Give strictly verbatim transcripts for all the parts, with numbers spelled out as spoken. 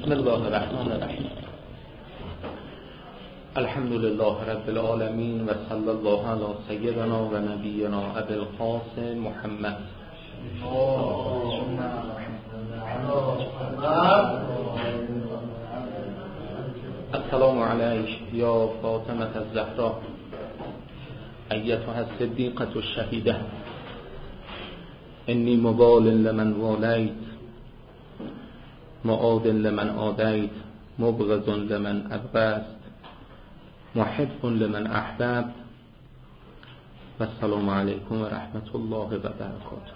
بسم الله الرحمن الرحیم. الحمد لله رب العالمین و صلی الله علی سیدنا و نبینا ابی القاسم محمد. السلام علیک یا فاطمه الزهرا ایتها الصدیقة الشهیده، انی مبال لمن والیت، معاد لمن عادیت، مبغض لمن ابغضت، محب لمن احببت. و السلام علیکم و رحمت الله و برکاته.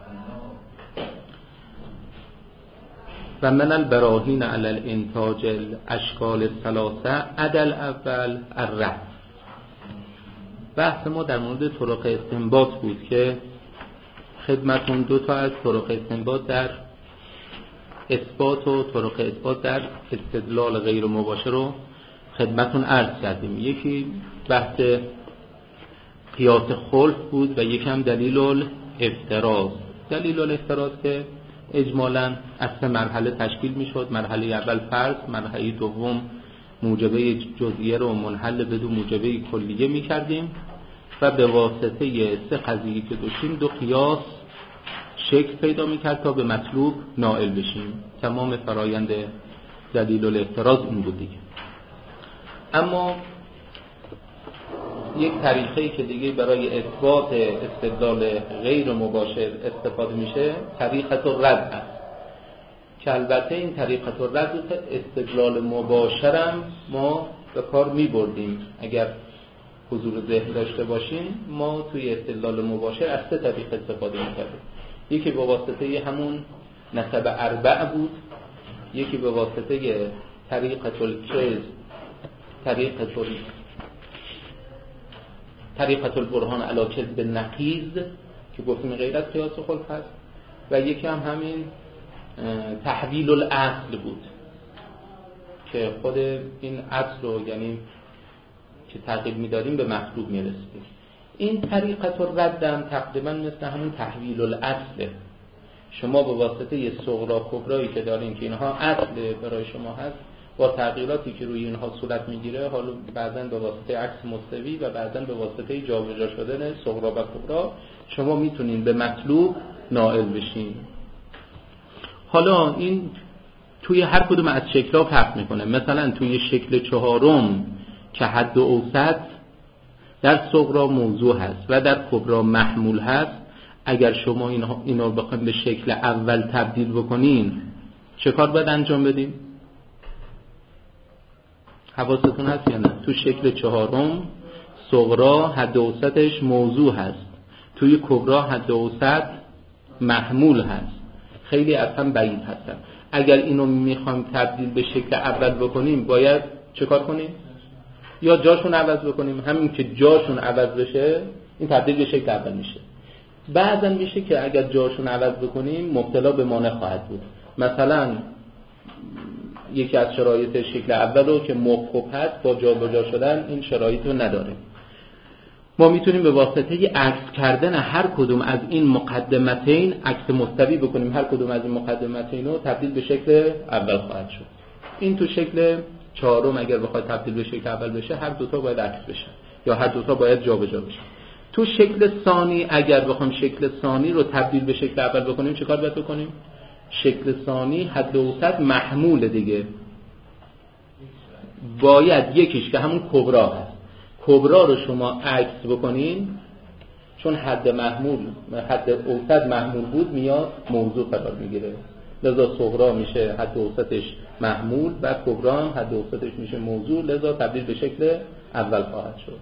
و من البراهین علی الانتاج الاشکال الثلاثه عدل اول الرد. بحث ما در مورد طرق استنباط بود که خدمتون دو تا از طرق استنباط در اثبات و طرق اثبات در استدلال غیر مباشر رو خدمتون عرض کردیم. یکی بحث قیاس خلف بود و یکی هم دلیل الافتراض. دلیل الافتراض که اجمالاً از سه مرحله تشکیل میشد. مرحله اول فرض، مرحله دوم موجبه جزئیه رو منحل بدون موجبه کلیه میکردیم و به واسطه سه قضیه که داشتیم دو قیاس شکل پیدا میکرد تا به مطلوب نائل بشیم. تمام فرایند دلیل الافتراض این بود دیگه. اما یک طریقی که دیگه برای اثبات استدلال غیر مباشر استفاده میشه طریقت الرد هست که البته این طریقت الرد استدلال مباشرم ما به کار میبردیم. اگر حضور ذهن داشته باشیم ما توی استدلال مباشر از سه طریق استفاده میکردیم. یکی به واسطه همون نسب اربع بود، یکی به واسطه طریقت الکذب، طریقت ال... طریقت البرهان علی کذب نقیض که گفتیم غیر از قیاس خلف هست، و یکی هم همین تحویل الاصل بود که خود این اصل رو یعنی که تغییر میدادیم به مطلوب میرسیم. این طریقت الرد هم تقریبا مثل همون تحویل الاصله. شما به واسطه صغرا کبرایی که دارین که اینها اصل برای شما هست، با تغییراتی که روی اینها صورت میگیره، حالا بعداً به واسطه عکس مستوی و بعداً به واسطه جابجا شدن صغرا و کبرا شما میتونین به مطلوب نائل بشین. حالا این توی هر کدوم از شکل‌ها فرق میکنه. مثلا توی شکل چهارم که حد و اوسط در صغرا موضوع هست و در کبرا محمول هست، اگر شما اینا رو بخواید به شکل اول تبدیل بکنین چه کار باید انجام بدیم؟ حواستون هست یا نه؟ تو شکل چهارم صغرا حد و اوسطش موضوع هست، توی کبرا حد و اوسط محمول هست، خیلی از هم بعید هستن. اگر اینو میخوایم تبدیل به شکل اول بکنیم باید چه کار کنیم؟ یا جاشون عوض بکنیم. همین که جاشون عوض بشه این تبدیل به شکل اول میشه. بعضا میشه که اگر جاشون عوض بکنیم مبتلا به مانع خواهد بود. مثلا یکی از شرایط شکل اول رو که موقوف هست با جابجا شدن این شرایط رو نداره. ما میتونیم به واسطه عکس کردن هر کدوم از این مقدمتین عکس مستوی بکنیم. هر کدوم از این مقدمتین رو تبدیل به شکل اول خواهد شد. این تو شکل چهارم اگر بخواد تبدیل به شکل اول بشه هر دوتا باید عکس بشن یا هر دوتا باید جابجا بشن. تو شکل ثانی اگر بخوایم شکل ثانی رو تبدیل به شکل اول بکنیم چه کار باید بکنیم؟ شکل ثانی حد اوسط محمول دیگه، باید یکیش که همون کبرا هست، کبرا رو شما عکس بکنین، چون حد محمول حد اوسط محمول بود میاد موضوع قرار میگیره، لذا صغرا میشه حد اوسطش محمول و کبرا هم حد اوسطش میشه موضوع، لذا تبدیل به شکل اول خواهد شد.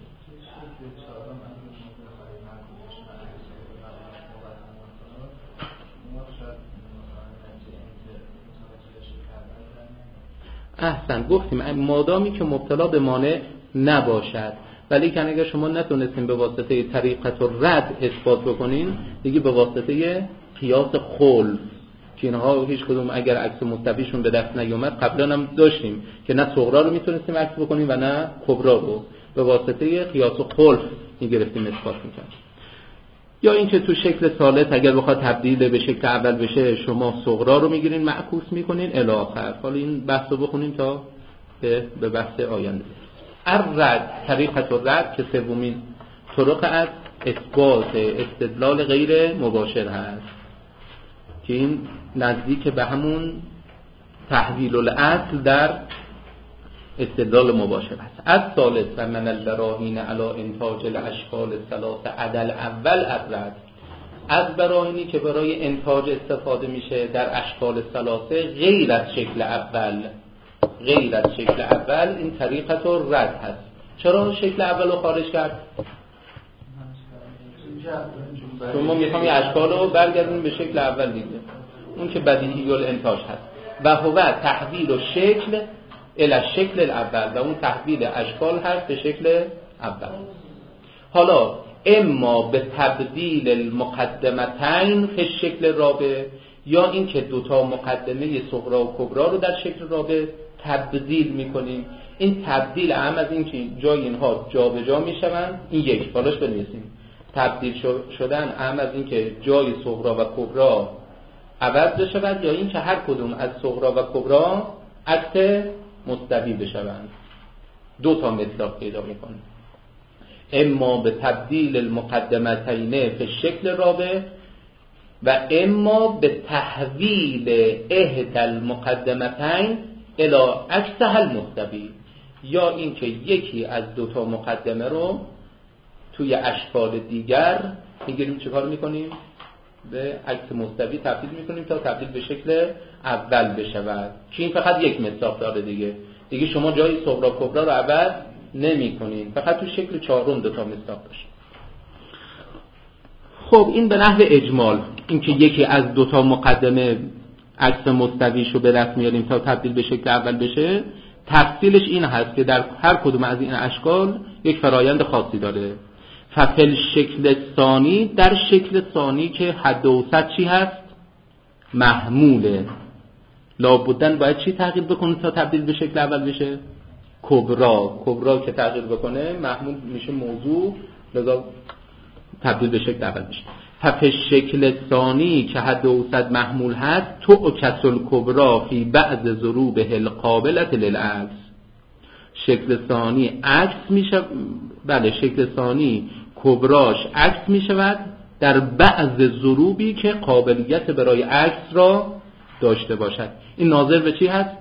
احسن گفتیم مادامی که مبتلا به مانع نباشد. ولی که اگر شما نتونستین به واسطه طریقت الرد اثبات بکنین دیگه به واسطه قیاس خلف که اینها هیچ کدوم اگر عکس مستویشون به دست نیومد، قبلا هم داشتیم که نه صغرا رو میتونستیم عکس بکنیم و نه کبرا رو، به واسطه قیاس خلف میگرفتیم اثبات میکنیم. یا اینکه تو شکل ثالث اگر بخواد تبدیل به شکل اول بشه شما صغرا رو میگیرین معکوس میکنین الی آخر. حالا این بحث رو بخونیم تا به به بحث آینده. الرد، طریقه الرد که سومین طرق از اثبات استدلال غیر مباشر هست که این نزدیک به همون تحویل الاصل در استدلال مباشر هست. از ثالث و من البراهین علی انتاج الاشکال الثلاثه عدل اول الرد، از براهینی که برای انتاج استفاده میشه در اشکال ثلاثه غیر از شکل اول، غیر از شکل اول این طریقت رد هست. چرا شکل اول رو خارج کرد؟ شما میخوام یه اشکال رو برگردونیم به شکل اول دیگه، اون که بدیهی الانتاج هست. و هو تحویل و شکل الی شکل الاول، و اون تحویل اشکال هست به شکل اول. حالا اما به تبدیل المقدمتین فی شکل رابع، یا این که دوتا مقدمه صغرا و کبرا رو در شکل رابع تبدیل میکنیم. این تبدیل هم از این که جای اینها جا به جا میشوند، این یک بالاش بنویسیم. تبدیل شدن هم از این که جای صغرا و کبرا عوض بشود، یا این که هر کدوم از صغرا و کبرا عکس مستوی بشوند. دو تا مصداق پیدا میکنه. اما به تبدیل المقدمتین فی شکل رابع و اما به تحویل احد المقدمتین الی عکسها المستوی، یا این که یکی از دو تا مقدمه رو توی اشکال دیگر میگیریم چه کار میکنیم؟ به عکس مستوی تبدیل میکنیم تا تبدیل به شکل اول بشود، که این فقط یک مصداق داره دیگه. دیگه شما جای صغرا کبرا رو عوض نمی کنین، فقط تو شکل چهارم دو تا مصداق داشت. خب این به نحو اجمال، این که یکی از دو تا مقدمه عکس مستویشو به دست میاریم تا تبدیل به شکل اول بشه. تفصیلش این هست که در هر کدوم از این اشکال یک فرایند خاصی داره. ففل شکل ثانی، در شکل ثانی که حد اوسط چی هست؟ محموله. لابدن باید چی تغییر بکنه تا تبدیل به شکل اول بشه؟ کبرا. کبرا که تغییر بکنه محمول میشه موضوع، لذا تبدیل به شکل اول بشه. ففل شکل ثانی که حد اوسط محمول هست تو کسل کبرا فی بعض ضروبه القابلت للعکس. شکل ثانی عکس میشه، بله شکل ثانی کبراش عکس میشود در بعض ضروبی که قابلیت برای عکس را داشته باشد. این ناظر به چی هست؟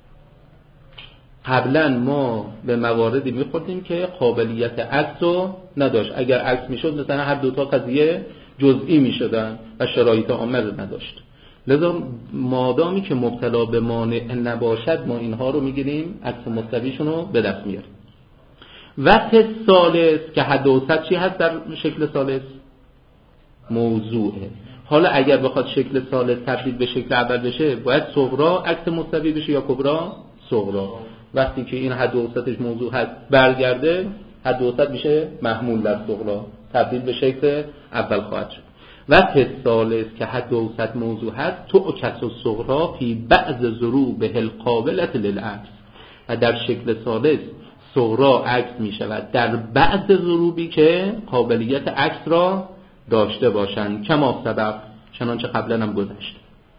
قبلا ما به مواردی میخوردیم که قابلیت عکس رو نداشت. اگر عکس میشد مثلا هر دوتا قضیه جزئی میشدن و شرایط عامه رو نداشت. لذا مادامی که مبتلا به مانع نباشد ما اینها رو میگیریم عکس مستویشون رو به دست میاریم. وقت ثالث که حد اوسط چی هست در شکل ثالث؟ موضوعه. حالا اگر بخواد شکل ثالث تبدیل به شکل اول بشه باید صغرا عکس مستوی بشه یا کبرا صغرا. وقتی که این حد اوسطش موضوع هست برگرده، حد اوسط میشه محمول در صغرا، تبدیل به شکل اول خواهد شد. وقت ثالث که حد اوسط موضوع هست تو کس و صغرا فی بعض ضروب القابلت للعکس، و در شکل ثالث صغرا عکس می شود در بعض ضروبی که قابلیت عکس را داشته باشند، کما سبق چنانچه قبلا هم گذشت.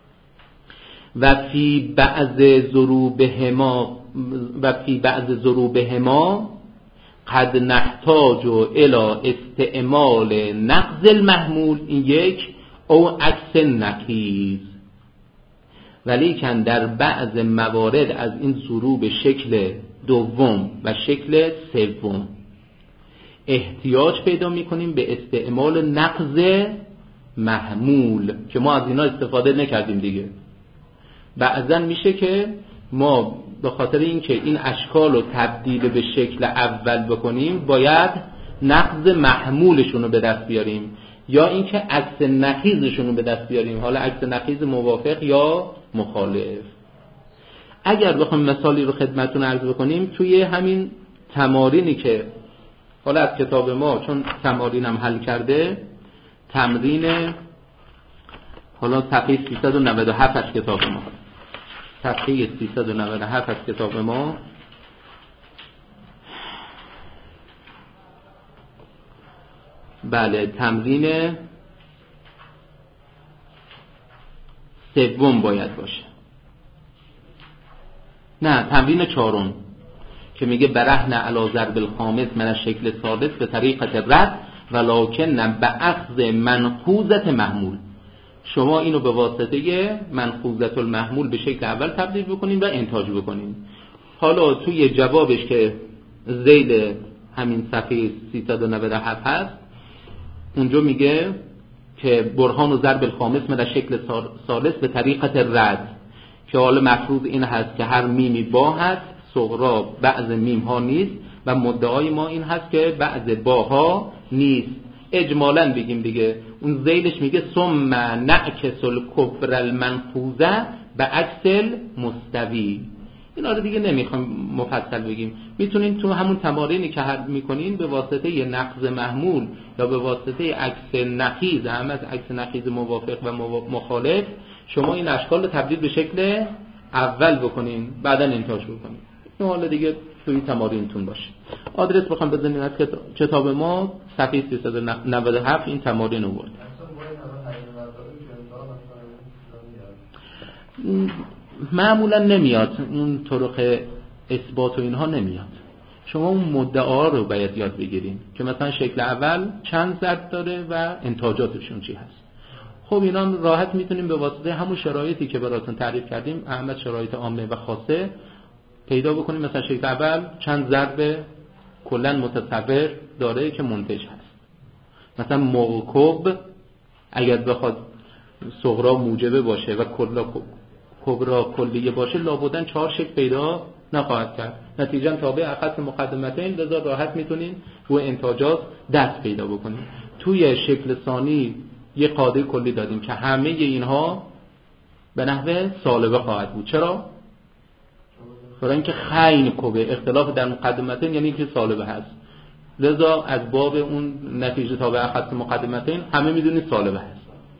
و فی بعض ضروبهما و فی بعض ضروبهما قد نحتاج الى استعمال نقض المحمول، این یک، او عکس نقیض. ولیکن در بعض موارد از این ضروب شکل دوم و شکل سوم احتیاج پیدا میکنیم به استعمال نقض محمول که ما از اینا استفاده نکردیم دیگه. بعضا میشه که ما به خاطر اینکه این اشکال رو تبدیل به شکل اول بکنیم باید نقض محمولشون رو به دست بیاریم، یا اینکه عکس نقیضشون رو به دست بیاریم، حالا عکس نقیض موافق یا مخالف. اگر بخوام مثالی رو خدمتتون عرض بکنیم، توی همین تمارینی که حالا از کتاب ما چون تمارینم حل کرده، تمرین حالا صفحه سیصد و نود و هفت از کتاب ما، صفحه سیصد و نود و هفت از کتاب ما، بله تمرین سوم باید باشه. نه، تمرین چهارم که میگه برهن علی ضرب الخامس من شکل ثالث به طریقت رد ولکن به اخذ منخوذة محمول. شما اینو به واسطه منخوذة المحمول به شکل اول تبدیل بکنین و انتاج بکنین. حالا توی جوابش که ذیل همین صفحه سیصد و نود و هفت هست، اونجا میگه که برهان و ضرب الخامس من شکل ثالث به طریقت رد، که حالا مفروض این هست که هر میمی با هست، صغرا بعض میم ها نیست و مدعای ما این هست که بعض باها نیست. اجمالاً بگیم دیگه، اون ذیلش میگه ثم نعکس الکبر المنخوذه به عکس المستوی. اینا رو دیگه نمیخوام مفصل بگیم، میتونین تو همون تمارینی که حل میکنین به واسطه یه نقض محمول یا به واسطه عکس نقیض، هم از عکس نقیض موافق و مخالف، شما این اشکال رو تبدیل به شکل اول بکنین، بعدا انتاج بکنین. این حالا دیگه توی تمارینتون باشه. آدرس بخوام بزنین از کتاب ما صفحه سیصد و نود و هفت این تمارین رو برد. معمولا نمیاد اون طرق اثبات و اینها نمیاد. شما اون مدعا رو باید یاد بگیرین که مثلا شکل اول چند ضرب داره و انتاجاتشون چی هست. خب اینا راحت میتونیم به واسطه همون شرایطی که براتون تعریف کردیم، احمد شرایط عامه و خاصه، پیدا بکنیم مثلا شکل اول چند ضرب کلا متصور داره که منتج هست. مثلا موکب اگر بخواد صغرا موجبه باشه و کلا کبرا کلیه باشه، لابدن چهار شکل پیدا نخواهد کرد. نتیجه تابع اخص مقدمتین، لذا راحت میتونین رو انتاجات دست پیدا بکنین. توی شکل ثانی یه قاعده کلی دادیم که همه اینها به نحو سالبه خواهد بود. چرا؟ برای اینکه خین کبه اختلاف در مقدمتین یعنی که سالبه هست، لذا از باب اون نتیجه تابع اخص مقدمتین همه میدونید سالبه هست.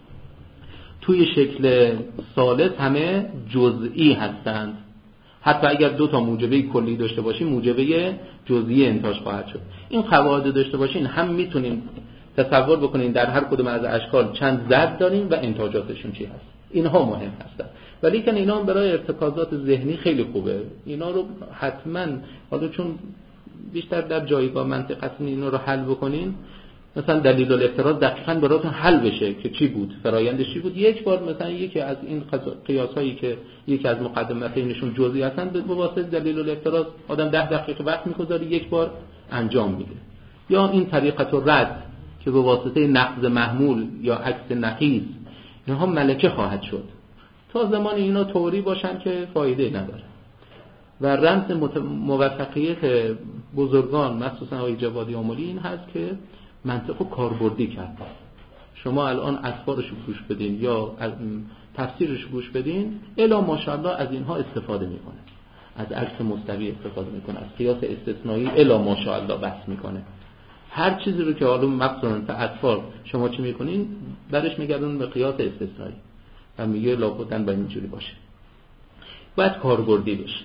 توی شکل ثالث همه جزئی هستند، حتی اگر دو تا موجبه کلی داشته باشیم موجبه جزئی انتاج خواهد شد. این قواعد داشته باشین هم میتونیم تصور بکنین در هر کدوم از اشکال چند ضرب داریم و انتاجاتشون چی هست. اینها مهم هستن، ولی که اینا هم برای ارتکازات ذهنی خیلی خوبه. اینا رو حتما، حالا چون بیشتر در جایگاه منطقتون اینا رو حل بکنین، مثلا دلیل الافتراض دقیقاً براتون حل بشه که چی بود، فرایندش چی بود. یک بار مثلا یکی از این قیاسایی که یکی از مقدماتینشون جزئی هستن، به واسطه دلیل الافتراض آدم ده دقیقه وقت می‌گذاره یک بار انجام میده. یا این طریقت رد که به واسطه نقض محمول یا عکس نقیض، اینها ملکه خواهد شد تا زمان اینا طوری باشن که فایده نداره. و رمز موفقیت بزرگان مخصوصا آقای جوادی آملی این هست که منطقو کاربردی کرد. شما الان اسفارش رو گوش بدین یا تفسیرش رو گوش بدین، الا ماشاءالله از اینها استفاده میکنه، از عکس مستوی استفاده میکنه، از قیاس استثنایی الا ماشاءالله بحث میکنه. هر چیزی رو که حالا مخصوصا تا اسفار شما چی میکنین برش میگردون به قیاس استثنایی و میگه لابدن باید اینجوری باشه، باید کاربردی بشه.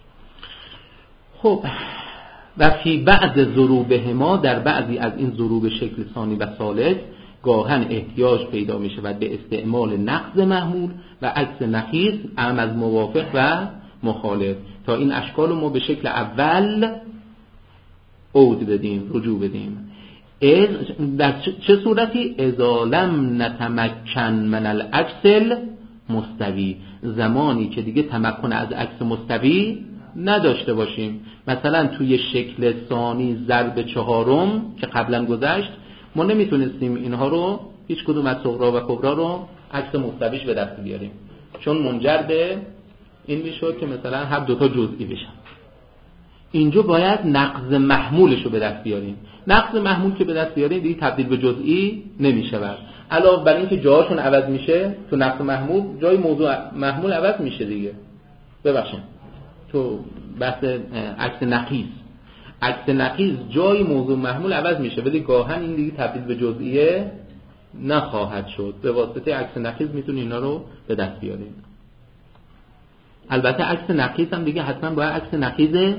خب و فی بعض ضروبهما، در بعضی از این ضروب شکل ثانی و ثالث گاهن احتیاج پیدا میشه و به استعمال نقض محمول و عکس نقیض ام از موافق و مخالف تا این اشکال رو ما به شکل اول عود بدیم، رجوع بدیم. در چه صورتی؟ اذا لم نتمکن من العکس مستوی، زمانی که دیگه تمکن از عکس مستوی نداشته باشیم. مثلا توی شکل ثانی ضرب چهارم که قبلا گذشت، ما نمیتونستیم اینها رو هیچ کدوم از صغرا و کبرا رو عکس مستویش به دست بیاریم، چون منجر به این میشد که مثلا هر دوتا جزئی بشن. اینجا باید نقض محمولش رو به دست بیاریم. نقض محمول که به دست بیاریم دیگه تبدیل به جزئی نمیشه. علاوه بر این که جاهاشون عوض میشه، تو نقض محمول جای موضوع محمول عوض میشه دیگه. ببخشید تو بحث عکس نقیض، عکس نقیض جای موضوع محمول عوض میشه، ولی گاهن این دیگه تبدیل به جزئیه نخواهد شد. به واسطه عکس نقیض میتونی اینا رو به دست بیاریم. البته عکس نقیض هم دیگه حتما باید عکس نقیض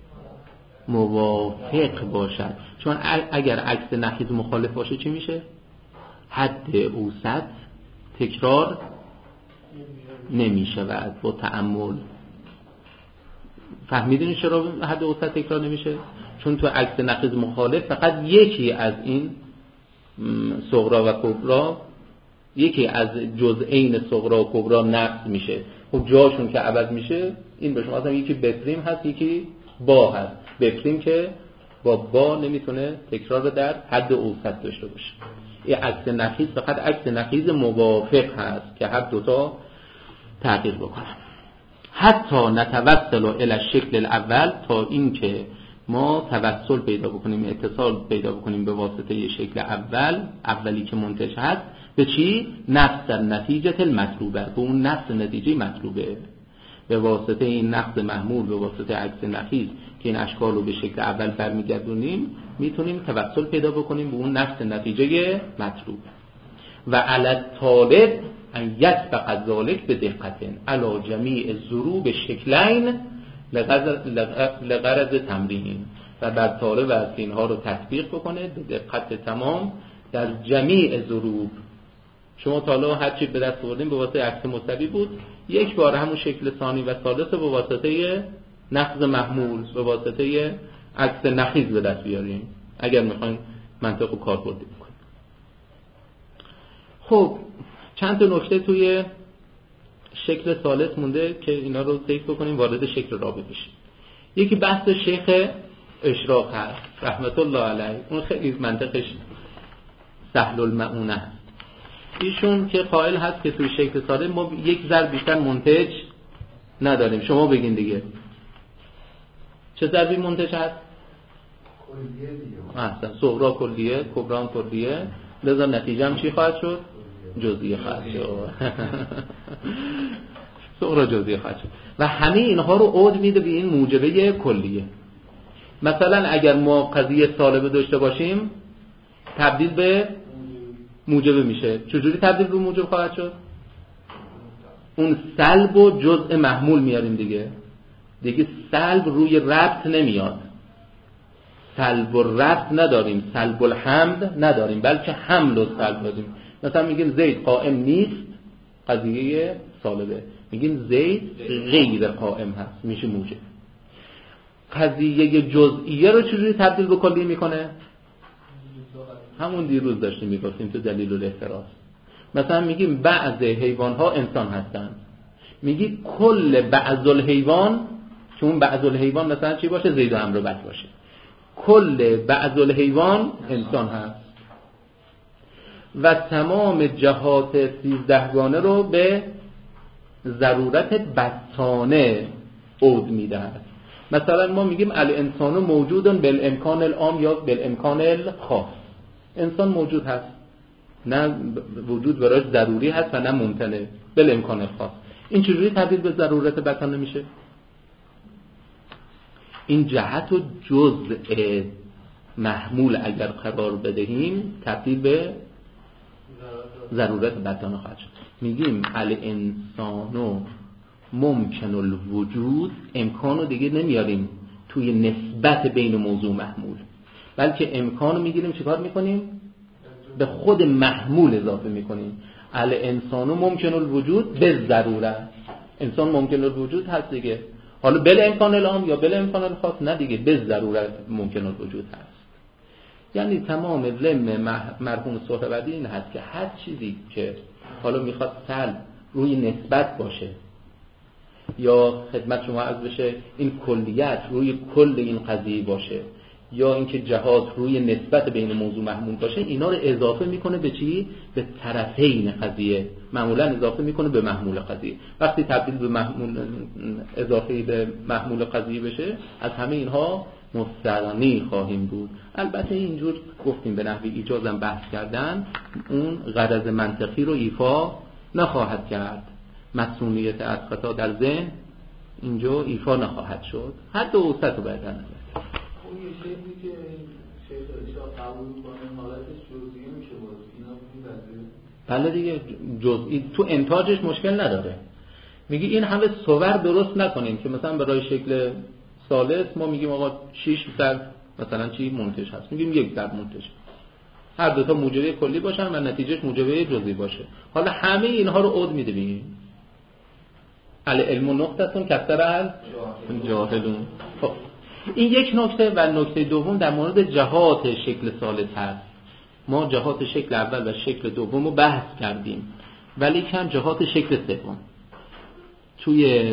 موافق باشد، چون اگر عکس نقیض مخالف باشه چی میشه؟ حد اوسط تکرار نمی شود با تأمل. فهمیدین چرا حد اوسط تکرار نمیشه؟ چون تو عکس نقیض مخالف فقط یکی از این صغرا و کبرا، یکی از جزئین صغرا و کبرا نقص میشه. خب جاشون که عوض میشه، این به شما اصلا یکی بپریم هست، یکی با هست. بپریم که با با نمیتونه تکرار در حد اوسط داشته باشه. این عکس نقیض فقط عکس نقیض موافق هست که هر دوتا تغییر بکنه. حتی نتوسل الی الشکل الاول، تا این که ما توسل پیدا بکنیم، اتصال پیدا بکنیم به واسطه شکل اول، اولی که منتج هست، به چی؟ نفس نتیجه المطلوبه، به اون نفس نتیجه مطلوبه. به واسطه این نقص محمول، به واسطه عکس نقیض که این اشکال رو به شکل اول برمیگردونیم، میتونیم توسل پیدا بکنیم به اون نفس نتیجه مطلوب. و علی الطالب ان یسبق ذلک به دقت علی جمیع ضروب شکلین لغرض تمرین، و بر طالب از اینها رو تطبیق بکنه به دقت تمام در جمیع ضروب. شما تا حالا هر چی به دست آوردین به واسطه عکس مستوی بود، یک بار همون شکل ثانی و ثالث به واسطه نقض محمول، به واسطه عکس نقیض به دست بیاریم اگر میخواین منطق رو کاربردی بکنیم. خب چند تا نکته توی شکل ثالث مونده که اینا رو ذکر بکنیم، وارد شکل رابع بشیم. یکی بحث شیخ اشراق هست رحمت الله علیه، اون خیلی منطقش سهل المعونه هست. ایشون که قائل هست که توی شکل ثالث ما یک ضرب بیشتر منتج نداریم. شما بگین دیگه چه ضربی منتج هست؟ کلیه دیگه. احسن، صغرا کلیه، کبرا کلیه، لذا نتیجه هم چی خواهد شد؟ جزئیه خواهد شد. صغرا جزئیه خواهد شد و همه اینها رو عود میده به این موجبه کلیه. مثلا اگر ما قضیه سالبه داشته باشیم تبدیل به موجبه میشه. چجوری تبدیل به موجب خواهد شد؟ اون سلب و جزء محمول میاریم دیگه. دیگه سلب روی ربط نمیاد، سلب و ربط نداریم، سلب الحمد نداریم، بلکه حمل و سلب داریم. مثلا میگیم زید قائم نیست، قضیه سالبه. میگیم زید غیر قائم هست، میشه موجب. قضیه جزئیه رو چجوری تبدیل به کلی میکنه؟ همون دیروز داشتیم میگفتیم تو دلیل الاحتراز. مثلا میگیم بعض حیوان ها انسان هستن، میگی کل بعض الحیوان، چون بعض الحیوان مثلا چی باشه؟ زید و عمرو بس باشه. کل بعض الحیوان انسان هست و تمام جهات سیزدهگانه رو به ضرورت بطانه عود میده. مثلا ما میگیم الانسان موجودن بالامکان العام یا بالامکان الخاص. انسان موجود هست، نه وجود براش ضروری هست و نه ممکنه، بالامکان الخاص. این چجوری تبدیل به ضرورت بطانه میشه؟ این جهت و جزء محمول اگر قرار بدهیم تبدیل به ضرورت بطانه خواهد شد. میگیم الانسان ممکن الوجود، امکانو دیگه نمیاریم توی نسبت بین موضوع محمول، بلکه امکانو میگیریم چیکار میکنیم؟ به خود محمول اضافه میکنیم. الانسان ممکن الوجود به ضرورت، انسان ممکن الوجود هست دیگه، حالا بل امکان العام یا بل امکان الخاص نه دیگه، به ضرورت ممکن الوجود هست. یعنی تمام لم مرحوم صحبتی این هست که هر چیزی که حالا میخواد سلب روی نسبت باشه یا خدمت شما عرض بشه این کلیت روی کل این قضیه باشه یا اینکه جهات روی نسبت بین موضوع محمول باشه، اینا رو اضافه میکنه به چی؟ به طرفین قضیه. معمولا اضافه میکنه به محمول قضیه. وقتی تبدیل به محمول اضافه به محمول قضیه بشه، از همه اینها مستغنی خواهیم بود. البته اینجور گفتیم به نحوی ایجازم بحث کردن، اون غرض منطقی رو ایفا نخواهد کرد. مسئولیت از خطا در ذهن اینجا ایفا نخواهد شد. حد اوسط رو باید نمید. اون یه شکلی که شیخ اشراق قبول کنه حالتش جزئی میشه باز اینا این بله وضعیه. دیگه جزئی تو انتاجش مشکل نداره. میگی این همه صور درست نکنیم که مثلا برای شکل ثالث ما میگیم آقا شش ضرب مثلا چی منتج هست، میگیم یک ضرب منتج، هر دو تا موجبه کلی باشن و نتیجهش موجبه جزئی باشه. حالا همه اینها رو عود میده ببین العلم نقطتون کثر از جاهلون. خب این یک نکته. و نکته دوم در مورد جهات شکل ثالث هست. ما جهات شکل اول و شکل دوم رو بحث کردیم، ولی کم جهات شکل سوم توی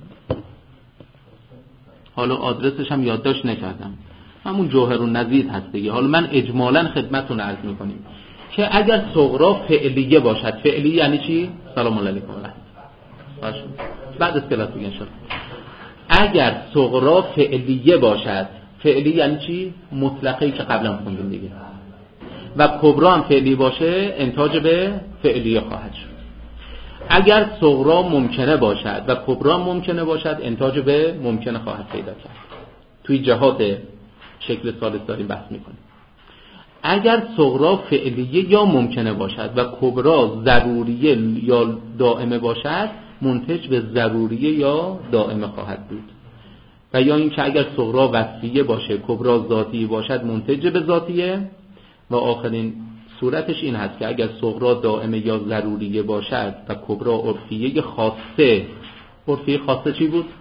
حالا آدرسش هم یادداشت نکردم، همون جوهرالنظیر هست دیگه. حالا من اجمالاً خدمتتون عرض می‌کنیم که اگر صغرا فعلیه باشد، فعلیه یعنی چی؟ سلام علیکم باشه بعد از کلاس بگین شد. اگر صغرا فعلیه باشد، فعلیه یعنی چی؟ مطلقه‌ای که قبلا خوندیم دیگه. و کبرا هم فعلی باشه انتاج به فعلیه خواهد شد. اگر صغرا ممکنه باشد و کبرا ممکنه باشد انتاج به ممکنه خواهد پیدا کرد. توی جهات شکل ثالث داریم بحث میکنیم. اگر صغرا فعلیه یا ممکنه باشد و کبرا ضروریه یا دائمه باشد منتج به ضروریه یا دائمه خواهد بود. و یا اینکه اگر صغرا وصفیه باشه کبرا ذاتی باشد منتج به ذاتیه. و آخرین صورتش این هست که اگر صغرا دائمه یا ضروریه باشد و کبرا عرفیه خاصه. عرفیه خاصه چی بود؟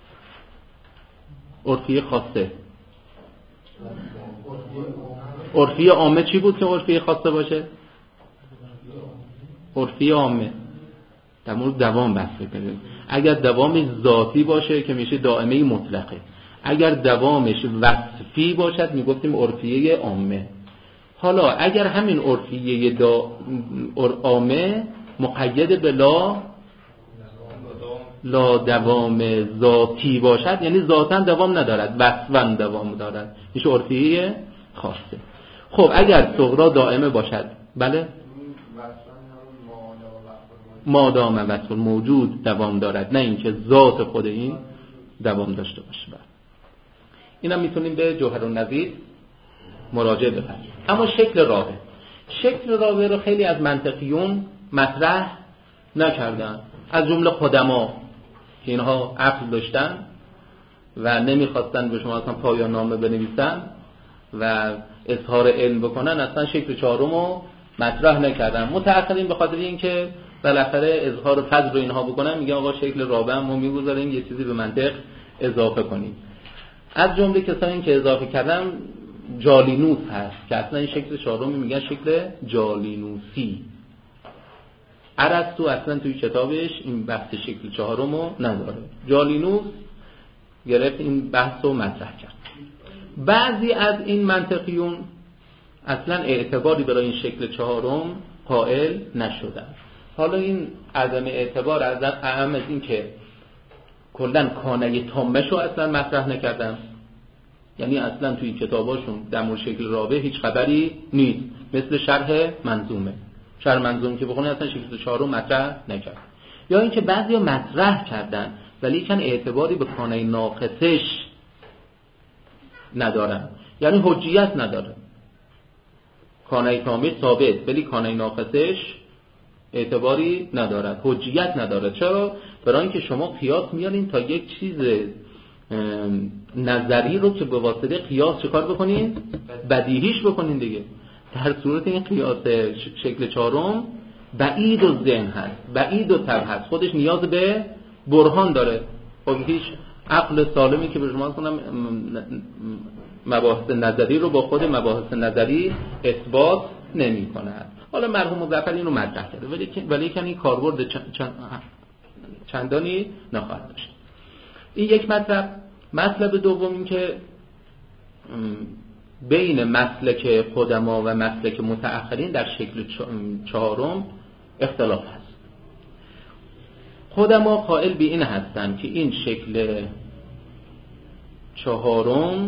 عرفیه خاصه عرفیه عامه چی بود که عرفیه خاصه باشه؟ عرفیه عامه در مورد دوام بحث کنیم. اگر دوامش ذاتی باشه که میشه دائمه مطلقه، اگر دوامش وصفی باشد میگفتیم عرفیه عامه. حالا اگر همین عرفیه دا عامه مقید به لا لا دوام ذاتی باشد، یعنی ذاتاً دوام ندارد، وصفاً دوام دارد، میشه عرفیه خاصه. خب اگر صغرا دائمه باشد، بله مادام وصف موجود دوام دارد، نه اینکه ذات خود این دوام داشته باشه. اینا میتونیم به جوهرالنظیر مراجعه بکنیم. اما شکل رابع، شکل رابع رو خیلی از منطقیون مطرح نکردن، از جمله قدما که اینها عقل داشتن و نمیخواستن به شما اصلا پایان نامه بنویسن و اظهار علم بکنن، اصلا شکل چهارم رو مطرح نکردن. متأخرین به خاطر اینکه بالاخره اظهار فضل رو اینها بکنن میگن آقا شکل رابع هم ما میگذاریم یه چیزی به منطق اضافه کنیم. از جمله کسانی که اضافه کردن جالینوس هست که اصلا این شکل چهارم میگن شکل جالینوسی. ارسطو اصلا توی کتابش این بحث شکل چهارم رو نداره. جالینوس گرفت این بحث رو مطرح کرد. بعضی از این منطقیون اصلا اعتباری برای این شکل چهارم قائل نشدن. حالا این عدم اعتبار از اهم از این که کلن کانه تامش رو اصلا مطرح نکردن، یعنی اصلا توی کتاباشون در مورد شکل رابع هیچ خبری نیست، مثل شرح منظومه. شرح منظومه که بخونه اصلا شکل چهارم مطرح نکرد. یا اینکه بعضیا مطرح کردن ولی کن اعتباری به کانه ناقصش ندارن، یعنی حجیت نداره. کانه تامش ثابت ولی کانه ناقصش اعتباری ندارد، حجیت نداره. چرا؟ برای اینکه شما قیاس میارین تا یک چیز نظری رو که به واسطه قیاس چه کار بکنین؟ بدیهیش بکنین دیگه. در صورت این قیاس شکل چهارم بعید و ذهن هست، بعید و طبع هست، خودش نیاز به برهان داره. خب هیچ عقل سالمی که به شما کنم مباحث نظری رو با خود مباحث نظری اثبات نمی کند. حالا مرحوم مظفر این رو مطرح کرده ولی ولی کنی کاربرد چند چندانی نخواهد داشت. این یک مطلب. مطلب دوم این که بین مسلک قدما و مسلک متأخرین در شکل چهارم اختلاف هست. قدما قائل به این هستند که این شکل چهارم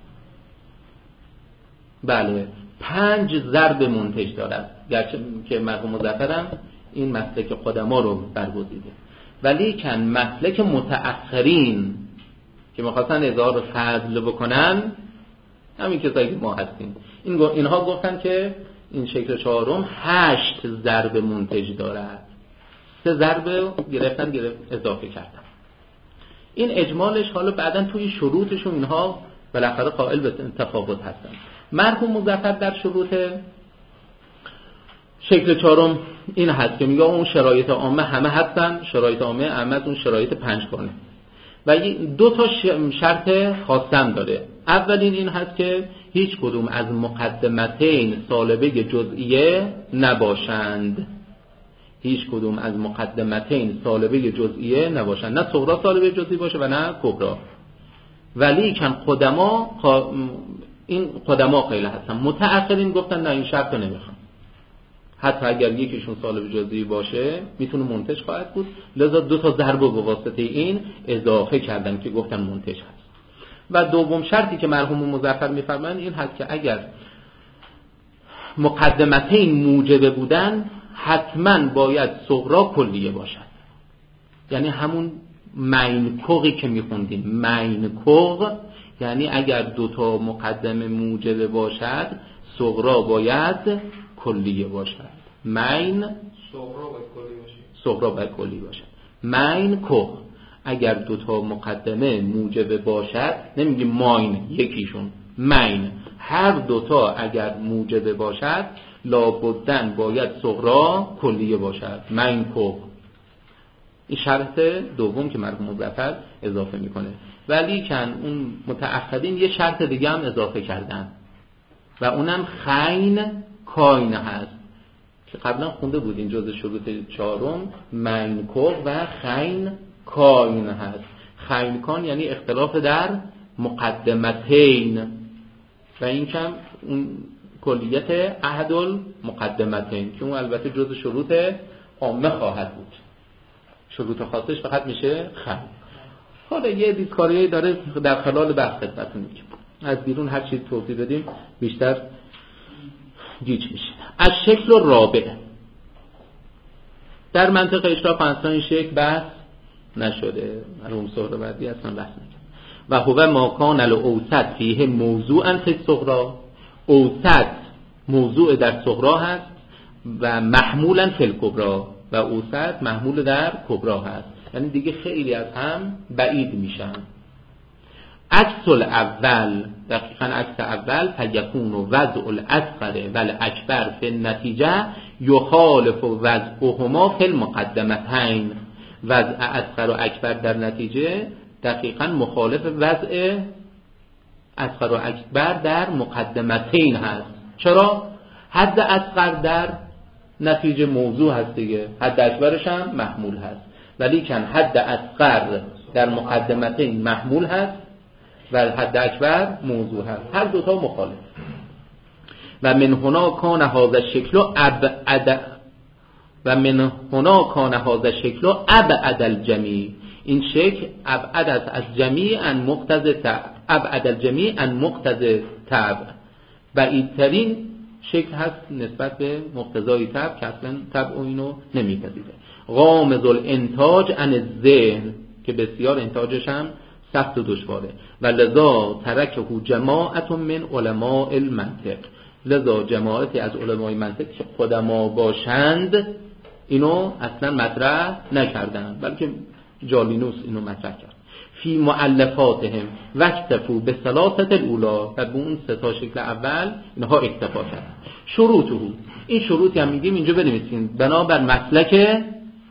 بله پنج ضرب منتج دارد، گرچه که مرحوم مظفرم این مسلک قدما رو برگزیده، ولی کن مسلک متأخرین که می‌خواستن اظهار فضل بکنن، همین کسایی که ما هستیم، این اینها گفتن که این شکل چهارم هشت ضرب منتج دارد. سه ضرب گرفتن گرفت اضافه کردن. این اجمالش حالا بعدن توی شروطشون اینها بالاخره قائل به تفاوت هستن. مرحوم مظفر در شروط شکل چهارم این هست که میگه اون شرایط عامه همه هستن، شرایط عامه اهم از اون شرایط پنجگانه و دو تا شرط خاصم داره. اولین این هست که هیچ کدوم از مقدمتین سالبه جزئیه نباشند، هیچ کدوم از مقدمتین سالبه جزئیه نباشند، نه صغرا سالبه جزئی باشه و نه کبرا. ولی کن قدما این قدما قیل هستن، متأخرین گفتن نه این شرط رو نمیخوام، حتی اگر یکیشون سالب جزئی باشه میتونه منتج خواهد بود، لذا دو تا ضرب به واسطه این اضافه کردن که گفتن منتج هست. و دوم شرطی که مرحوم مظفر میفرمایند این هست که اگر مقدمتین موجبه بودن حتما باید صغرا کلیه باشد، یعنی همون مینکوغی که میخوندیم، مینکوغ یعنی اگر دو تا مقدمه موجبه باشد صغرا باید کلیه باشد. مین صغرا باید کلی باشه، صغرا باید کلی باشد. مین کوغ اگر دو تا مقدمه موجبه باشد، نمیگیم ماین یکیشون، مین هر دوتا اگر موجبه باشد لابدن باید صغرا کلیه باشد. مین کوغ این شرط دوم که مرحوم مظفر اضافه میکنه. ولی کن اون متأخرین یه شرط دیگه هم اضافه کردن و اونم خین کاین هست که قبلا خونده بودین جز شروط چهارم، مین کوغ و خین کاین هست. خین کان یعنی اختلاف در مقدمتین و این کم اون کلیت احد المقدمتین که اون البته جز شروط عامه خواهد بود، شروط خاصش فقط میشه خین. حالا یه دیسکاریه داره در خلال بحث خدمتتون میگم، از بیرون هر چیز توضیح بدیم بیشتر گیج میشه. از شکل رابع در منطق اشراف اصلا این شکل بحث نشده، مرحوم سهروردی اصلا بحث نکرد. و هو ما کان الاوسط فیه موضوعا فی الصغرا، اوسط موضوع در صغرا هست و محمولا فی الکبرا، و اوسط محمول در کبرا هست، یعنی دیگه خیلی از هم بعید میشن. عکس الاول دقیقاً عکس اول فیکون وضع الاصغر والاکبر فی النتیجه یخالف وضعهما فی المقدمتین. وضع اصغر و اکبر در نتیجه دقیقاً مخالف وضع اصغر و اکبر در مقدمتین هست. چرا؟ حد اصغر در نتیجه موضوع هست دیگه، حد اکبرش هم محمول هست، ولی کن حد اصغر در مقدمتین محمول هست و حد اکبر موضوع هست، هر دوتا مخالف. و من هنا کان هذا شکل ابعد و من هنا کان هذا شکل ابعد الجمیع، این شکل ابعد است از جمیع ان مقتضی تبع، ابعد الجمیع ان مقتضی تبع، بعیدترین شکل هست نسبت به مقتضای تبع که اصلا تبع اینو نمیپذیره. غامض الانتاج عن الذهن که بسیار انتاجش هم سخت و دشواره. و لذا ترکه جماعت من علماء المنطق، لذا جماعتی از علمای منطق که قدما باشند اینو اصلا مطرح نکردن، بلکه جالینوس اینو مطرح کرد. فی مؤلفاتهم واکتفوا بثلاثه الاولی، و به اون سه تا شکل اول اینها اکتفا کردن. شروطه، این شروطی هم میگیم اینجا بنویسین، بنابر مسلک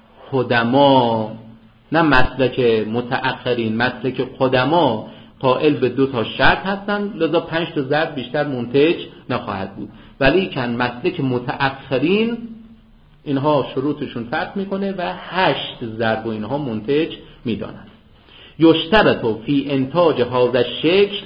قدما نه مسلک متأخرین، مسلک قدما قائل به دو تا شرط هستن، لذا پنج تا ضرب بیشتر منتج نخواهد بود. ولی کن مسلک متأخرین اینها شروطشون فرق میکنه و هشت ضرب و اینها منتج میدانند. یشترط فی انتاج هذا الشکل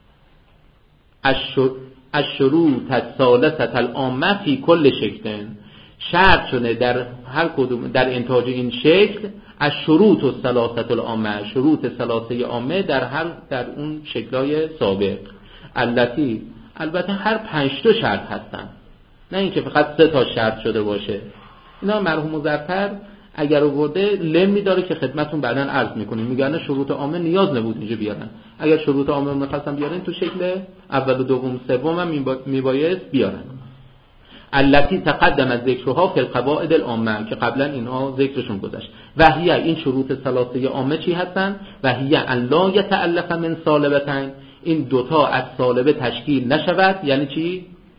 الشروط الثالثه العامه فی کل شکل، شرط شده در هر کدوم در انتاج این شکل از شروط و ثلاثه العامه، شروط ثلاثه عامه در هر در اون شکلای سابق. البته البته هر پنج تا شرط هستن، نه اینکه فقط سه تا شرط شده باشه. اینا مرحوم مظفر اگر آورده لم می‌داره که خدمتتون بعداً عرض می‌کنیم، میگن شروط عامه نیاز نبود اینجا بیارن، اگر شروط عامه می‌خواستن بیارن تو شکل اول و دوم سوم هم میبایست بیارن. التي تقدم ذکرها فی القواعد العامه که قبلا اینها ذکرشون گذشت. و هی این شروط ثلاثه عامه چی هستن؟ و هی ان لا یتألف من سالبتین، این دوتا از سالبه تشکیل نشود. یعنی چی؟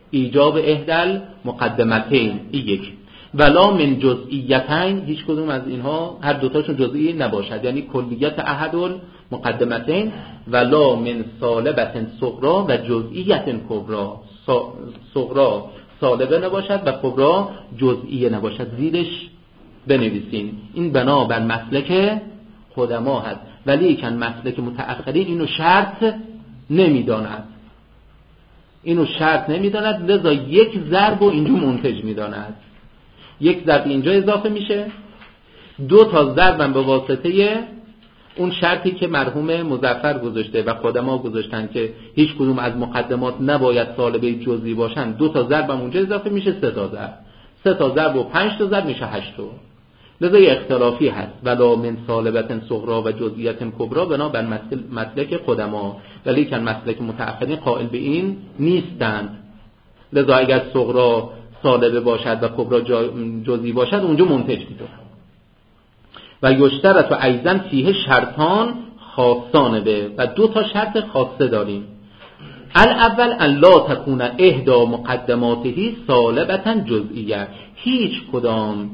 ایجاب احدل مقدمتین این یک، ولا من جزئیتین هیچ کدوم از اینها هر دوتاشون جزئی نباشد، یعنی کلیت احد المقدمتین، ولا من سالبت صغرا و جزئیت کبرا، صغرا سالبه نباشد و کبرا جزئیه نباشد. زیرش بنویسین این بنا بر مسلک قدما هست، ولی کن مسلک متأخرین اینو شرط نمیداند، اینو شرط نمیداند، لذا یک ضرب و اینجا منتج میداند. یک ضرب اینجا اضافه میشه، دو تا ضربم به واسطه اون شرطی که مرحوم مظفر گذاشته و قدما گذاشتن که هیچ کدوم از مقدمات نباید سالبه جزئی باشن، دو تا ضربم اونجا اضافه میشه، سه تا ضرب، سه تا ضرب و پنج تا ضرب میشه هشت تا. لذا یه اختلافی هست، ولا من سالبت صغرا و جزئیت کبرا بنا بر مسلک قدما، ولی که مسلک متأخرین قائل به این نیستند. لذا اگر صغرا سالبه باشد و کبرا جزئی باشد اونجا منتج میشه. و یشترط و ایضا فیه شرطان خاصان به، و دو تا شرط خاصه داریم. الاول ان لا تکون احدا مقدماته سالبتا جزئیه، هیچ کدام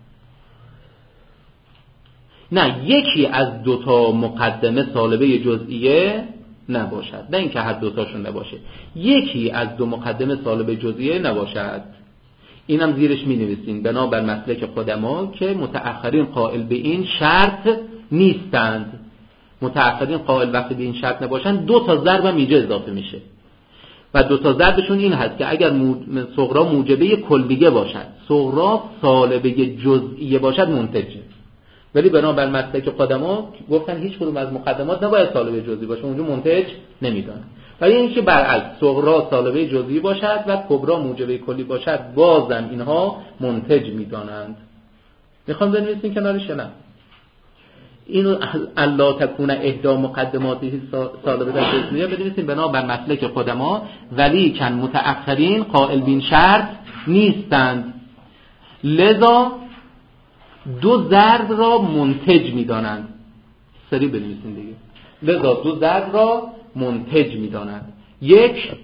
نه یکی از دو تا مقدمه سالبه جزئیه نباشد، نه اینکه هر دو تاشون نباشه، یکی از دو مقدمه سالبه جزئیه نباشد. اینم زیرش می نویسین بنا بر مسلک قدما که متأخرین قائل به این شرط نیستند. متأخرین قائل وقتی به این شرط نباشن دو تا ضرب هم اینجا اضافه میشه و دو تا ضربشون این هست که اگر صغرا موجبه کلیه باشد، صغرا سالبه جزئیه باشد منتجه، ولی بنا بر مسلک قدما گفتن هیچ کدوم از مقدمات نباید سالبه جزئی باشه، اونجا منتج نمیدن. ولی اینکه برعکس صغرا سالبه جزئی باشد و کبرا موجبه کلی باشد بازم اینها منتج میدانند. میخوام بنویسین کنارش نه اینو الا تکون احدا مقدماته سالبه جزئیه بنویسین بنا بر مسلک قدما، ولی کن متأخرین قائل بین شرط نیستند، لذا دو ضرب را منتج میدانند. سری بنویسین دیگه، لذا دو ضرب را منتج میدانند. یک،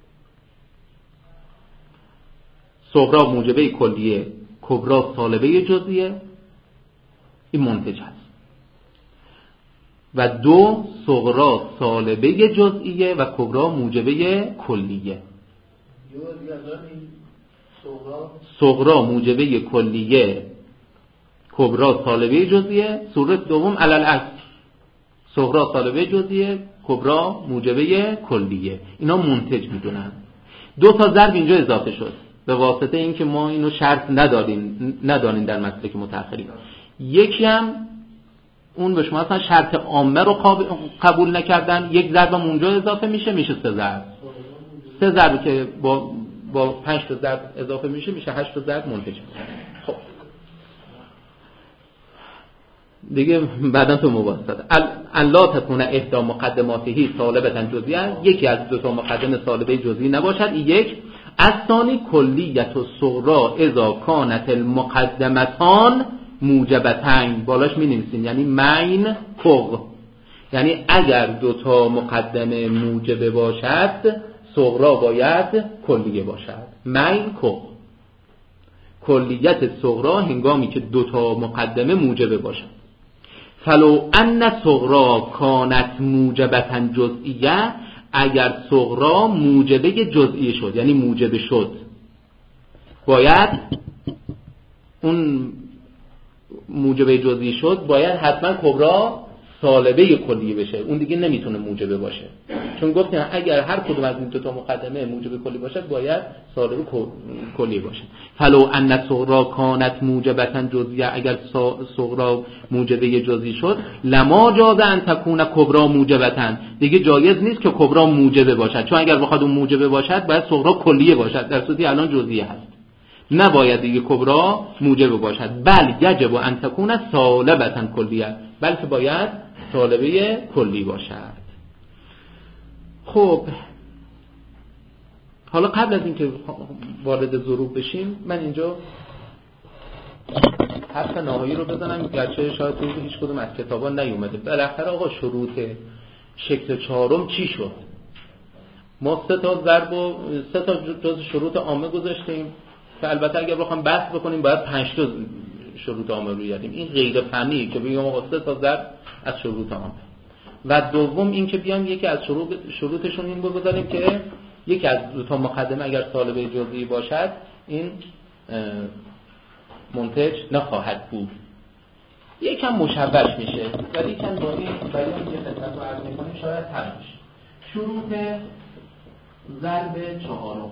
صغرا موجبه کلیه، کبرا سالبه جزئیه، این منتج هست. و دو، صغرا سالبه جزئیه و کبرا موجبه کلیه. صغرا موجبه کلیه، کبرا سالبه جزئیه. صورت دوم علل اصل، صغرا سالبه جزئیه، کبرا موجبه کلیه. اینا منتج میدونن. دو تا ضرب اینجا اضافه شد به واسطه اینکه ما اینو شرط نداریم نداریم در مسلک متأخرین. یکی هم اون به شما اصلا شرط عامه رو قبول نکردن، یک ضرب هم اونجا اضافه میشه، میشه سه ضرب. سه ضرب که با با پنج تا ضرب اضافه میشه میشه هشت تا ضرب منتج. خب دیگه بعدا تو مباحثه الله تکون احدا مقدماته سالبتا جزئیه، یکی از دو تا مقدمه سالبه جزئی نباشد. یک، الثانی کلیت الصغرا اذا کانت المقدمتان موجبتین، بالاش می نویسین یعنی مین فوق، یعنی اگر دو تا مقدمه موجبه باشد صغرا باید کلیه باشد. مین فوق، کلیت صغرا هنگامی که دو تا مقدمه موجبه باشد. فلو ان صغرا کانت موجبتا جزئیه، اگر صغرا موجبه جزئی شد یعنی موجبه شد، باید اون موجبه جزئی شد باید حتما کبرا سالبه کلیه بشه، اون دیگه نمیتونه موجبه باشه، چون گفتیم اگر هر کدوم از این دو تا مقدمه موجبه کلی باشد باید سالبه کلیه باشه. فلو ان صغرا کانت موجبتا جزئیه، اگر صغرا موجبه جزئی شد لما جاز ان تکون کبرا موجبتا، دیگه جایز نیست که کبرا موجبه باشد، چون اگر بخواد اون موجبه باشد باید صغرا کلیه باشد، در صورتی الان جزئیه هست، نباید دیگه کبرا موجبه باشد. بل یجب ان تکون سالبتا کلیه، بلکه باید سالبه کلی باشد. خب حالا قبل از اینکه وارد ضروب بشیم من اینجا حرف نهایی رو بزنم، گرچه شاید تو هیچ کدوم از کتابا نیومده. بالاخره آقا شروط شکل چهارم چی شد؟ ما سه تا ضرب و سه تا جز شروط عامه گذاشتیم که البته اگر بخوام بحث بکنیم باید پنج تا شروط عامه رو بیاریم. این غیر فنی که بگیم آقا سه تا ضرب از شروط عامه. و دوم این که بیام یکی از شروط شروطشون این بگذاریم که یکی از دو تا مقدمه اگر سالبه جزئی باشد این منتج نخواهد بود. یکم مشوش میشه ولی یکم با این برای اینکه خدمت رو عرض می‌کنیم شاید حل بشه. شروط ضرب چهارم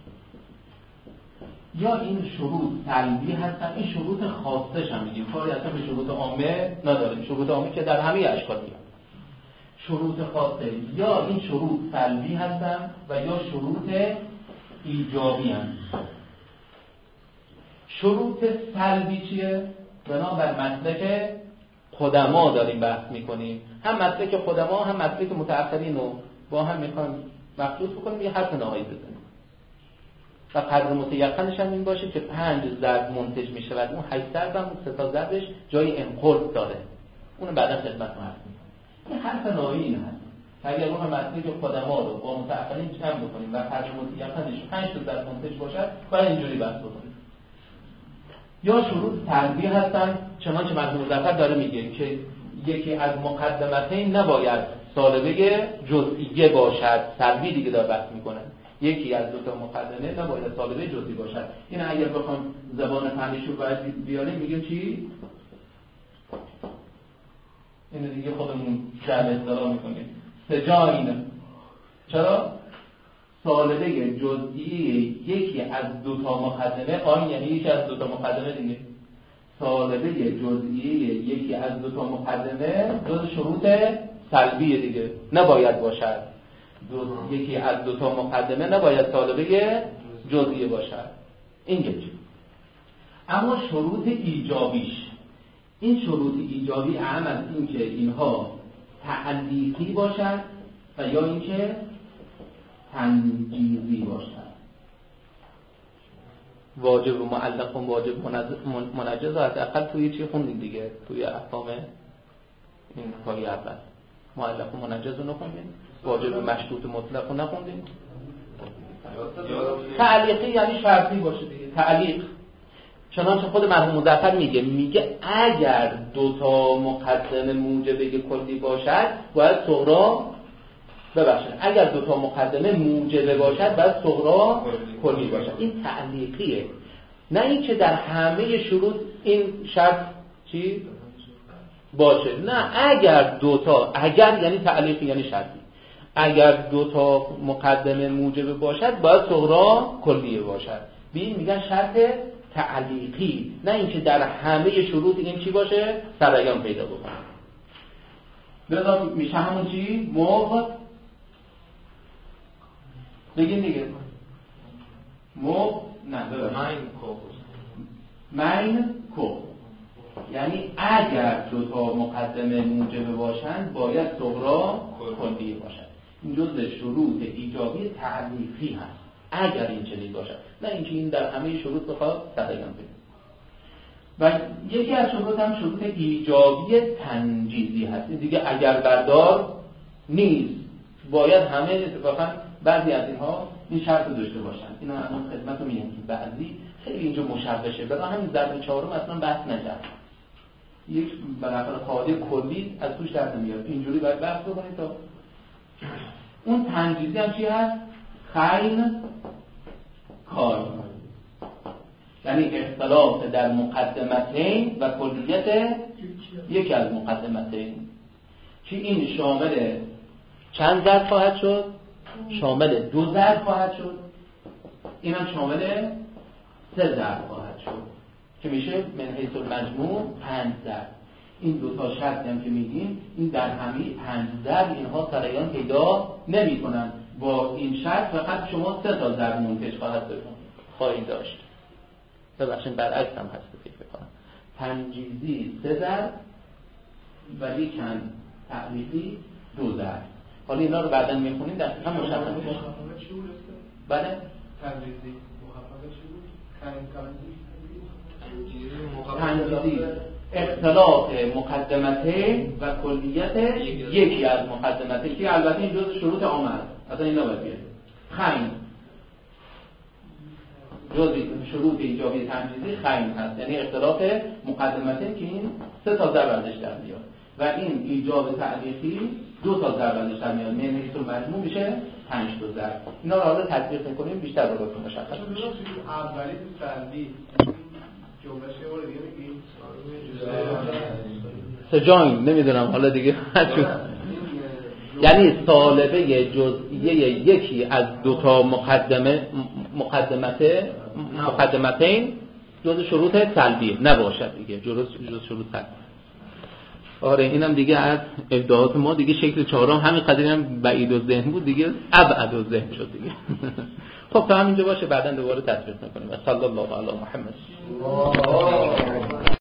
یا این شروط سلبی هستن، این شروط خاصش هم میگیم، کاری اصلا به شروط عامه نداریم. شروط عامه که در همه اشکال میاد. شروط خاصه یا این شروط سلبی هستن و یا شروط ایجابی هستن. شروط سلبی چیه؟ بنابر مسلک قدما داریم بحث میکنیم، هم مسلک قدما هم مسلک متأخرین رو با هم میخوایم مخصوص بکنیم، یه حرف نهایی بزنیم و قدر متیقنش هم این باشه که پنج ضرب منتج میشه و اون هشت ضرب هم سه تا ضربش جای انقلب داره. اونو بعدا خدمت رو عرض میکنیم. این حرف نهایی این هست اگر ما مسلک قدما رو با متأخرین جمع بکنیم و قدر متیقنش پنج تا ضرب منتج باشد باید اینجوری بحث بکنیم. یا شروط سلبی هستن، چنانچه مرحوم مظفر داره میگه که یکی از مقدمتین نباید سالبه جزئیه باشد. سلبی دیگه داره بحث میکنه، یکی از دو تا مقدمه نباید سالبه جزئی باشد. این اگر بخوام زبان فنیش رو باید بیاریم میگیم چی؟ اینو دیگه خودمون جعل اصطلاح میکنیم سجاین. چرا؟ سالبه جزئی یکی از دو تا مقدمه، آن یعنی یکی از دو تا مقدمه دیگه. سالبه جزئی یکی از دو تا مقدمه جز شروط سلبی دیگه نباید باشد. دو یکی از دو تا مقدمه نباید سالبه جزئی باشد. این یکی. اما شروط ایجابیش، این شروط ایجابی اهم از این که اینها تعلیقی باشد و یا اینکه تنجیزی باشد. واجب و معلق و واجب منجز از اقل توی چی خوندیم دیگه؟ توی احکام این پای اول معلق و منجز رو نخوندیم، واجب مشروط مطلق رو نخوندیم. تعلیقی یعنی شرطی باشه دیگه. تعلیق چنانچه خود مرحوم مظفر میگه میگه اگر دو تا مقدمه موجبه کلی باشد باید صغرا ببخشید اگر دو تا مقدمه موجبه باشد باید صغرا کلی باشد. این تعلیقیه، نه این که در همه شروط این شرط چی باشه. نه، اگر دو تا، اگر یعنی تعلیقی یعنی شرطی، اگر دو تا مقدمه موجبه باشد باید صغرا کلیه باشد. ببین میگن شرط تعلیقی، نه این که در همه شروط این چی باشه سرایان پیدا بکنه. لذا میشه همون چی موقع بگیم دیگه موقع نه ببین مین کو یعنی اگر دو تا مقدمه موجبه باشند باید صغرا کلیه باشد. این جزء شروط ایجابی تعلیقی هست اگر این چنین باشد، نه اینکه این در همه شروط بخواد سرایان بده. و یکی از شروط هم شروط ایجابی تنجیزی هست. این دیگه اگر بردار نیست، باید همه اتفاقا بعضی از اینها این شرط رو داشته باشن. اینا الان خدمت رو میگم که بعضی خیلی اینجا مشوشه، برای همین ضرب چهارم اصلا بحث نکرد. یک بالاخره قاعده کلی از توش در نمیاد، اینجوری باید بحث بکنید. تا اون تنجیزی هم چی هست؟ خین کار، یعنی اختلاف در مقدمتین و کلیت یکی از مقدمتین. که این شامل چند ضرب خواهد شد؟ شامل دو ضرب خواهد شد. این هم شامل سه ضرب خواهد شد که میشه من حیث المجموع پنج ضرب. این دو تا شرط هم که میگیم این در همه پنج ضرب اینها سرایان پیدا نمی کنن. با این شرط فقط شما سه تا ضرب منتج خواهد خواهید داشت. ببخشید برعکس هم هست فکر کنم. تنجیزی سه ضرب ولی کن تعلیقی دو ضرب. حالا اینا رو بعداً میخونیم دقیقاً مشخص میشه. بله؟ تنجیزی مخفف چی بود؟ تنجیزی اختلاف مقدمته و کلیت یکی از مقدمته که البته این جزء شروط عامه است. اصلا این نباید بیاد. خین جزئی شروط ایجابی تمجیزی خین هست، یعنی اختلاف مقدمتین که این سه تا ضرب ازش در میاد و این ایجاب تعلیقی دو تا ضرب ازش در میاد، منحیث المجموع میشه پنج تا ضرب. اینا رو حالا تطبیق میکنیم بیشتر براتون مشخص میشه. اولی تو سلبی جمله‌ش یه بار دیگه میگیم سجاین نمیدونم حالا دیگه یعنی سالبه جزئیه یکی از دو تا مقدمه مقدمته مقدمتین جز شروط سلبیه نباشد دیگه، جز جز شروط سلبیه. آره اینم دیگه از ابداعات ما دیگه شکل چهارم همین قدری هم بعید الذهن بود دیگه ابعد الذهن شد دیگه. خب تا همینجا باشه، بعداً دوباره تطبیق می‌کنیم. صلی الله علی محمد.